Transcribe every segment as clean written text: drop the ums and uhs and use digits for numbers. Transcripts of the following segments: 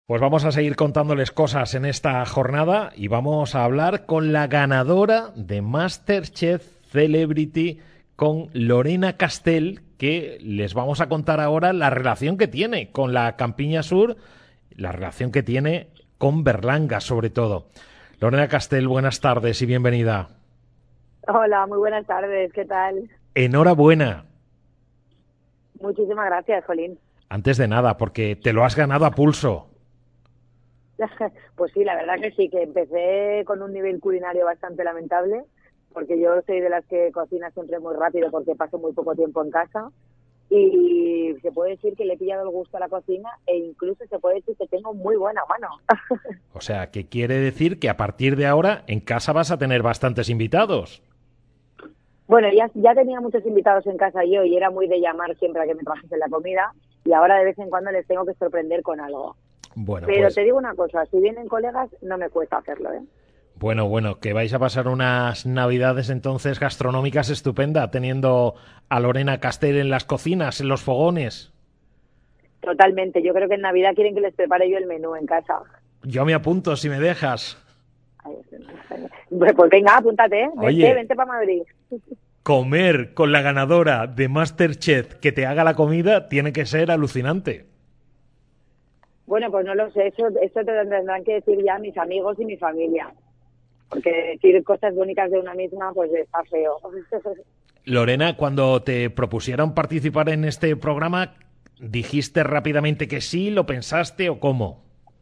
Pues vamos a seguir contándoles cosas en esta jornada y vamos a hablar con la ganadora de MasterChef Celebrity, con Lorena Castell, que les vamos a contar ahora la relación que tiene con la Campiña Sur, la relación que tiene con Berlanga sobre todo. Lorena Castell, buenas tardes y bienvenida. Hola, muy buenas tardes, ¿qué tal? Enhorabuena. Muchísimas gracias, Jolín. Antes de nada, porque te lo has ganado a pulso. Pues sí, la verdad que sí, que empecé con un nivel culinario bastante lamentable, porque yo soy de las que cocina siempre muy rápido porque paso muy poco tiempo en casa y se puede decir que le he pillado el gusto a la cocina e incluso se puede decir que tengo muy buena mano. O sea, que quiere decir que a partir de ahora en casa vas a tener bastantes invitados. Bueno, ya tenía muchos invitados en casa yo y era muy de llamar siempre a que me trajesen la comida y ahora de vez en cuando les tengo que sorprender con algo. Bueno, Pero pues te digo una cosa, si vienen colegas no me cuesta hacerlo, ¿eh? Bueno, que vais a pasar unas navidades entonces gastronómicas estupenda, teniendo a Lorena Castell en las cocinas, en los fogones. Totalmente, yo creo que en Navidad quieren que les prepare yo el menú en casa. Yo me apunto si me dejas. Pues venga, apúntate, ¿eh? Oye, Vente para Madrid. comer con la ganadora de MasterChef que te haga la comida tiene que ser alucinante. Bueno, pues no lo sé, eso te tendrán que decir ya mis amigos y mi familia. Porque decir cosas bonitas de una misma, pues está feo. Lorena, cuando te propusieron participar en este programa, ¿dijiste rápidamente que sí, lo pensaste o cómo?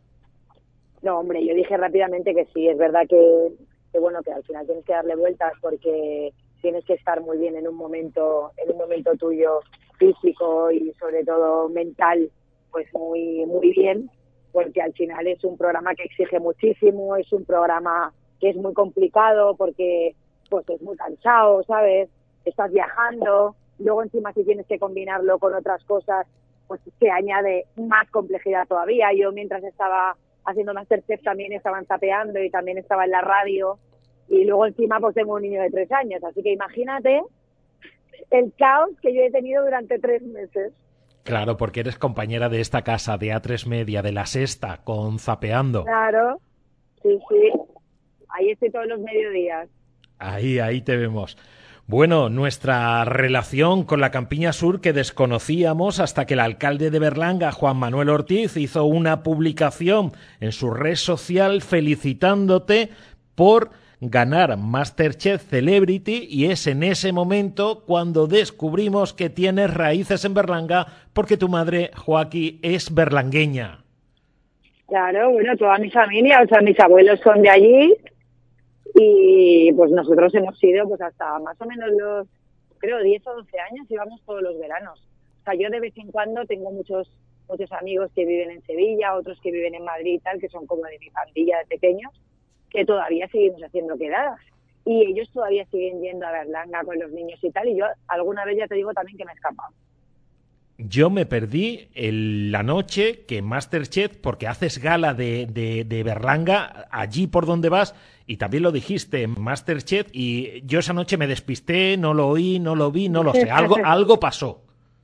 No, hombre, yo dije rápidamente que sí. Es verdad bueno, que al final tienes que darle vueltas porque tienes que estar muy bien en un momento tuyo físico y sobre todo mental, pues muy muy bien, porque al final es un programa que exige muchísimo, es un programa que es muy complicado porque pues es muy cansado, ¿sabes? Estás viajando, luego encima si tienes que combinarlo con otras cosas, pues te añade más complejidad todavía. Yo mientras estaba haciendo MasterChef también estaba zapeando y también estaba en la radio y luego encima pues tengo un niño de 3 años, así que imagínate el caos que yo he tenido durante 3 meses. Claro, porque eres compañera de esta casa, de A3 Media, de La Sexta, con Zapeando. Claro, sí, sí, ahí estoy todos los mediodías. Ahí te vemos. Bueno, nuestra relación con la Campiña Sur que desconocíamos hasta que el alcalde de Berlanga, Juan Manuel Ortiz, hizo una publicación en su red social felicitándote por ganar MasterChef Celebrity, y es en ese momento cuando descubrimos que tienes raíces en Berlanga porque tu madre, Joaquí, es berlangueña. Claro, bueno, toda mi familia, o sea, mis abuelos son de allí y pues nosotros hemos ido pues hasta más o menos los, creo, 10 o 12 años, íbamos todos los veranos. O sea, yo de vez en cuando tengo muchos amigos que viven en Sevilla, otros que viven en Madrid y tal, que son como de mi pandilla de pequeños, que todavía seguimos haciendo quedadas. Y ellos todavía siguen yendo a Berlanga con los niños y tal, y yo alguna vez ya te digo también que me he escapado. Yo me perdí la noche que MasterChef, porque haces gala de Berlanga allí por donde vas, y también lo dijiste, MasterChef, y yo esa noche me despisté, no lo oí, no lo vi, no lo sé, algo pasó.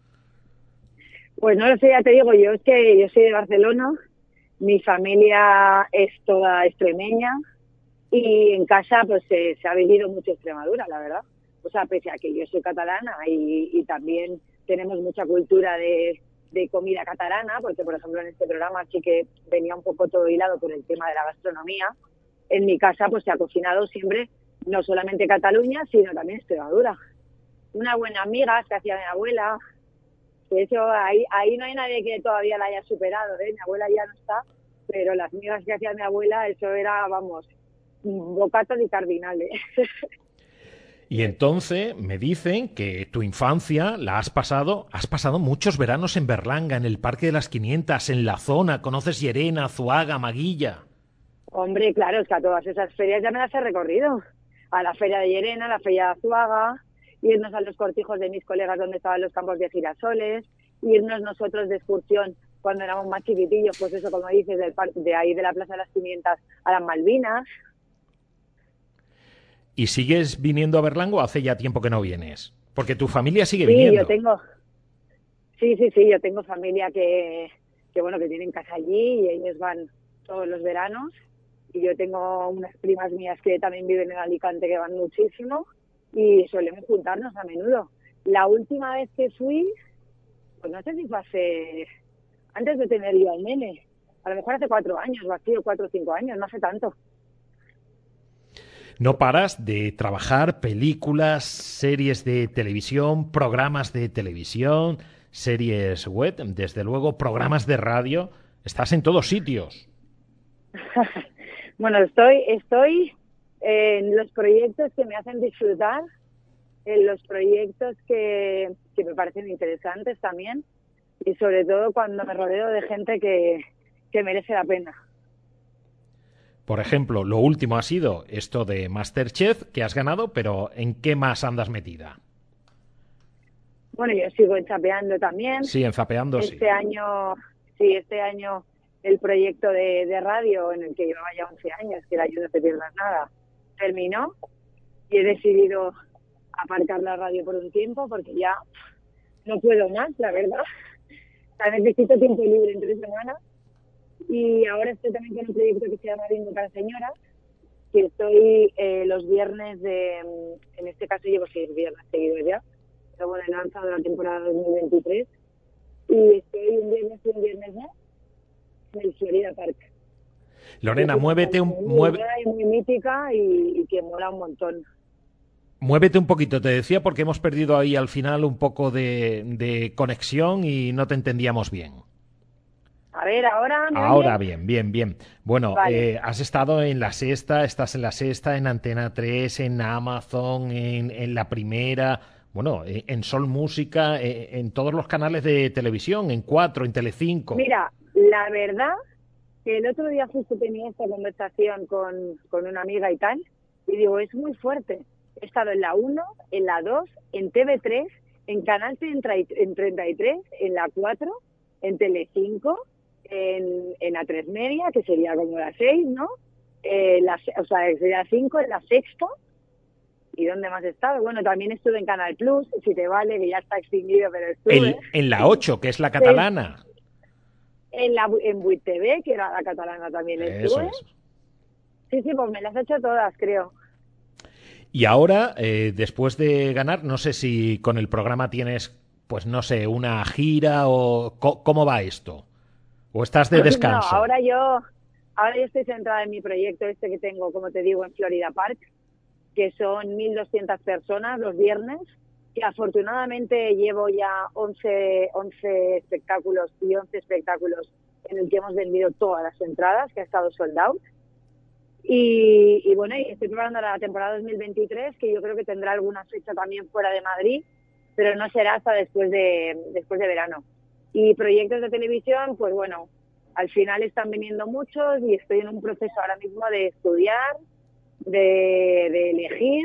Pues no lo sé, ya te digo, yo es que yo soy de Barcelona, mi familia es toda extremeña y en casa pues se ha vivido mucho Extremadura, la verdad. O sea, pese a que yo soy catalana y también tenemos mucha cultura de comida catalana, porque por ejemplo en este programa sí que venía un poco todo hilado por el tema de la gastronomía. En mi casa pues se ha cocinado siempre no solamente Cataluña, sino también Extremadura. Una buena amiga que hacía mi abuela, que eso ahí no hay nadie que todavía la haya superado, ¿eh? Mi abuela ya no está, pero las migas que hacía mi abuela, eso era, vamos, bocatos y cardinales. Y entonces me dicen que tu infancia has pasado muchos veranos en Berlanga, en el Parque de las 500, en la zona, conoces Llerena, Zuaga, Maguilla. Hombre, claro, es que a todas esas ferias ya me las he recorrido. A la feria de Llerena, a la feria de Azuaga, irnos a los cortijos de mis colegas donde estaban los campos de girasoles, irnos nosotros de excursión cuando éramos más chiquitillos, pues eso, como dices, de ahí de la Plaza de las 500 a las Malvinas. ¿Y sigues viniendo a Berlanga o hace ya tiempo que no vienes? Porque tu familia sigue Sí, viniendo. yo tengo familia que bueno, que tienen casa allí y ellos van todos los veranos. Y yo tengo unas primas mías que también viven en Alicante que van muchísimo y solemos juntarnos a menudo. La última vez que fui, pues no sé si fue antes de tener yo al nene, a lo mejor hace 4 años o así, o 4 o 5 años, no hace tanto. No paras de trabajar películas, series de televisión, programas de televisión, series web, desde luego programas de radio. Estás en todos sitios. Bueno, estoy en los proyectos que me hacen disfrutar, en los proyectos que me parecen interesantes también, y sobre todo cuando me rodeo de gente que merece la pena. Por ejemplo, lo último ha sido esto de MasterChef, que has ganado, pero ¿en qué más andas metida? Bueno, yo sigo chapeando también. Sí, en Zapeando, sí. Este año el proyecto de radio en el que llevaba ya 11 años, que era Yo No Te Pierdas Nada, terminó y he decidido aparcar la radio por un tiempo porque ya no puedo más, la verdad. O sea, necesito tiempo libre entre semanas. Y ahora estoy también con un proyecto que se llama Bingo para Señoras, que estoy los viernes en este caso llevo 6 viernes seguidos ya, pero bueno, he lanzado la temporada 2023 y estoy un viernes más en el Florida Park. Lorena, muévete muy mítica y que mola un montón. Muévete un poquito, te decía, porque hemos perdido ahí al final un poco de conexión y no te entendíamos bien. A ver, ¿ahora me Ahora oyes? bien. Bueno, Vale. has estado en La Sexta, estás en La Sexta, en Antena 3, en Amazon, en La Primera, bueno, en Sol Música, en todos los canales de televisión, en 4, en Telecinco. Mira, la verdad que el otro día justo tenía esta conversación con una amiga y tal, y digo, es muy fuerte. He estado en la 1, en la 2, en TV3, en Canal 33, en la 4, en Telecinco, en A3 Media, que sería como la 6, ¿no? O sea, sería 5, en la Sexta. ¿Y dónde más he estado? Bueno, también estuve en Canal Plus, si te vale, que ya está extinguido, pero estuve. En la 8, que es la catalana. En Buit TV, que era la catalana, también Eso estuve. es. Sí, pues me las he hecho todas, creo. Y ahora, después de ganar, no sé si con el programa tienes, pues no sé, una gira o cómo va esto. ¿O estás de No, descanso? ahora yo estoy centrada en mi proyecto este que tengo, como te digo, en Florida Park, que son 1.200 personas los viernes, que afortunadamente llevo ya 11 espectáculos y 11 espectáculos en el que hemos vendido todas las entradas, que ha estado sold out. Y bueno, y estoy preparando la temporada 2023, que yo creo que tendrá alguna fecha también fuera de Madrid, pero no será hasta después de verano. Y proyectos de televisión, pues bueno, al final están viniendo muchos y estoy en un proceso ahora mismo de estudiar, de elegir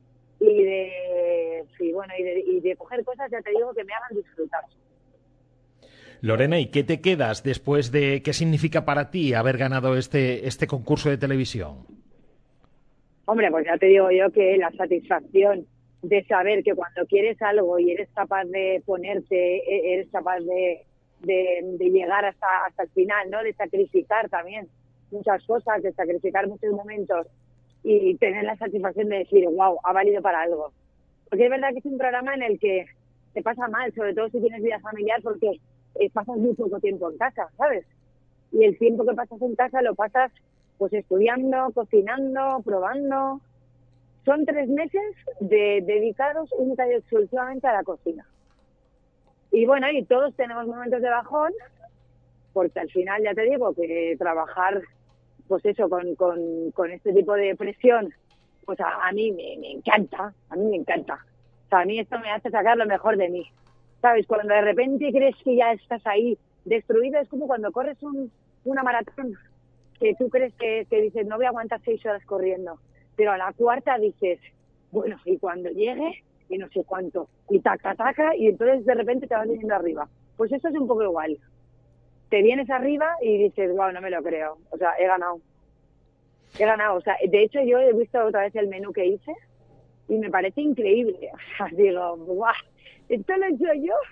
y de coger cosas, ya te digo, que me hagan disfrutar. Lorena, ¿y qué te quedas después de qué significa para ti haber ganado este concurso de televisión? Hombre, pues ya te digo yo que la satisfacción de saber que cuando quieres algo y eres capaz de ponerte, eres capaz de llegar hasta el final, ¿no? De sacrificar también muchas cosas, de sacrificar muchos momentos y tener la satisfacción de decir, wow, ha valido para algo. Porque es verdad que es un programa en el que te pasa mal, sobre todo si tienes vida familiar, porque pasas muy poco tiempo en casa, ¿sabes? Y el tiempo que pasas en casa lo pasas pues estudiando, cocinando, probando. Son 3 meses dedicados única y exclusivamente a la cocina. Y bueno, y todos tenemos momentos de bajón, porque al final ya te digo que trabajar, pues eso, con este tipo de presión, pues a mí me encanta, a mí me encanta. O sea, a mí esto me hace sacar lo mejor de mí. ¿Sabes? Cuando de repente crees que ya estás ahí destruido, es como cuando corres una maratón, que tú crees que dices, no voy a aguantar 6 horas corriendo, pero a la cuarta dices, bueno, y cuando llegue, y no sé cuánto, y taca, y entonces de repente te vas viniendo arriba. Pues eso es un poco igual. Te vienes arriba y dices, wow, no me lo creo, o sea, he ganado, o sea, de hecho yo he visto otra vez el menú que hice y me parece increíble, o sea, digo, guau, ¿esto lo he hecho yo?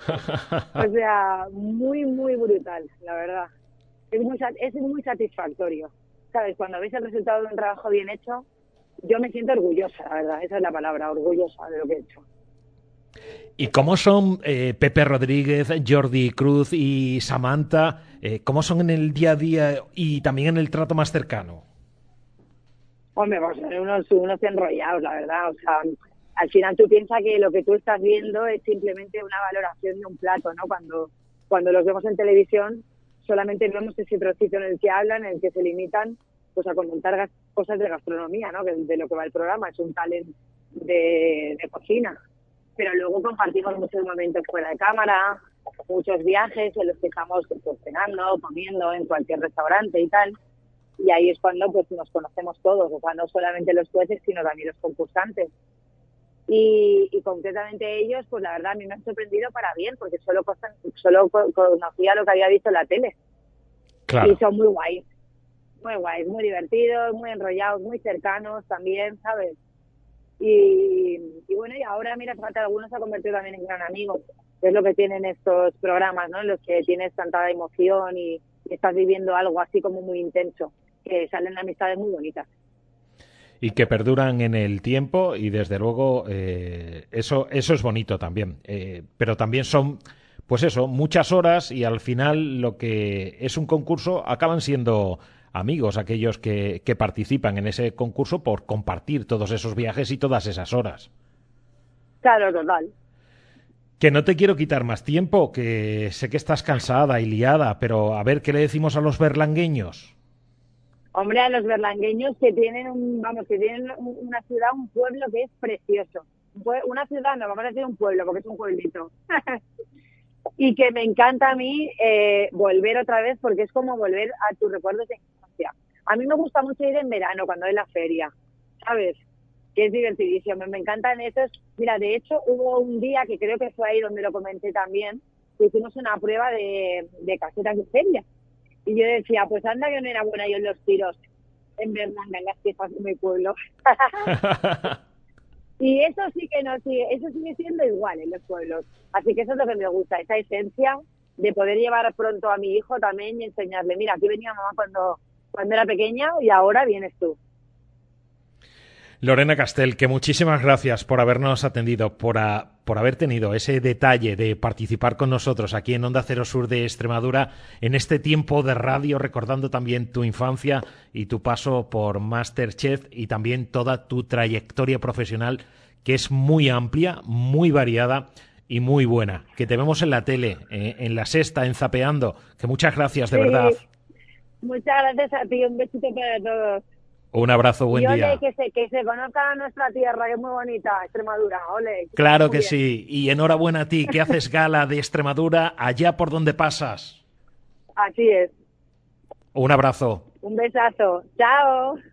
O sea, muy, muy brutal, la verdad. Es muy satisfactorio. ¿Sabes? Cuando ves el resultado de un trabajo bien hecho, yo me siento orgullosa, la verdad. Esa es la palabra, orgullosa de lo que he hecho. ¿Y cómo son Pepe Rodríguez, Jordi Cruz y Samantha? ¿Cómo son en el día a día y también en el trato más cercano? Hombre, pues son unos enrollados, la verdad. O sea, al final tú piensas que lo que tú estás viendo es simplemente una valoración de un plato, ¿no? Cuando los vemos en televisión, solamente vemos ese trocito en el que hablan, en el que se limitan pues a comentar cosas de gastronomía, ¿no? Que de lo que va el programa, es un talent de cocina. Pero luego compartimos muchos momentos fuera de cámara, muchos viajes en los que estamos pues, cenando, comiendo en cualquier restaurante y tal. Y ahí es cuando pues nos conocemos todos, o sea, no solamente los jueces, sino también los concursantes. Y concretamente ellos, pues la verdad a mí me han sorprendido para bien, porque solo conocía lo que había visto en la tele. Claro. Y son muy guays, muy divertidos, muy enrollados, muy cercanos también, ¿sabes? Y bueno, y ahora, mira, fíjate, algunos se ha convertido también en gran amigo, que es lo que tienen estos programas, ¿no? En los que tienes tanta emoción y estás viviendo algo así como muy intenso, que salen amistades muy bonitas. Y que perduran en el tiempo y desde luego eso es bonito también. Pero también son, pues eso, muchas horas y al final lo que es un concurso acaban siendo amigos aquellos que participan en ese concurso por compartir todos esos viajes y todas esas horas. Claro, total. Que no te quiero quitar más tiempo, que sé que estás cansada y liada, pero a ver qué le decimos a los berlangueños. Hombre, a los berlangueños que tienen que tienen una ciudad, un pueblo que es precioso. Una ciudad, no, vamos a decir un pueblo, porque es un pueblito. Y que me encanta a mí volver otra vez, porque es como volver a tus recuerdos de infancia. A mí me gusta mucho ir en verano, cuando hay la feria, ¿sabes? Que es divertidísimo, me encantan esos. Mira, de hecho, hubo un día, que creo que fue ahí donde lo comenté también, que hicimos una prueba de casetas de feria. Y yo decía, pues anda que no era buena yo en los tiros en Berlanga, en las fiestas de mi pueblo. Y eso sí que no sigue, eso sigue siendo igual en los pueblos. Así que eso es lo que me gusta, esa esencia de poder llevar pronto a mi hijo también y enseñarle, mira, aquí venía mamá cuando era pequeña y ahora vienes tú. Lorena Castel, que muchísimas gracias por habernos atendido, por haber tenido ese detalle de participar con nosotros aquí en Onda Cero Sur de Extremadura en este tiempo de radio, recordando también tu infancia y tu paso por MasterChef y también toda tu trayectoria profesional, que es muy amplia, muy variada y muy buena. Que te vemos en la tele, en La Sexta, en Zapeando, que muchas gracias, de verdad. Sí, muchas gracias a ti, un besito para todos. Un abrazo, buen Y ole, día. que se conozca nuestra tierra, que es muy bonita, Extremadura, ole. Que Claro muy que bien. sí. Y enhorabuena a ti, que haces gala de Extremadura allá por donde pasas. Así es. Un abrazo. Un besazo. Chao.